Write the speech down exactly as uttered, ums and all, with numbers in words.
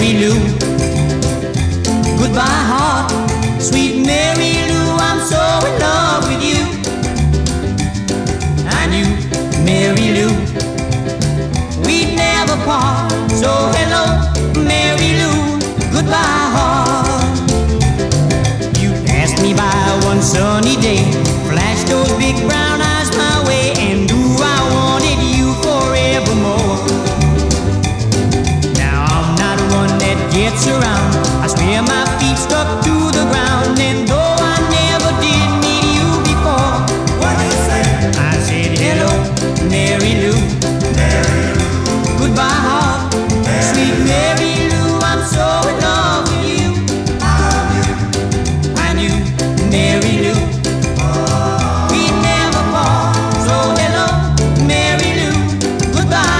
Mary Lou. Goodbye heart, sweet Mary Lou, I'm so in love with you. And you, Mary Lou, we'd never part. So hello, Mary Lou, goodbye heart. You passed me by one sunny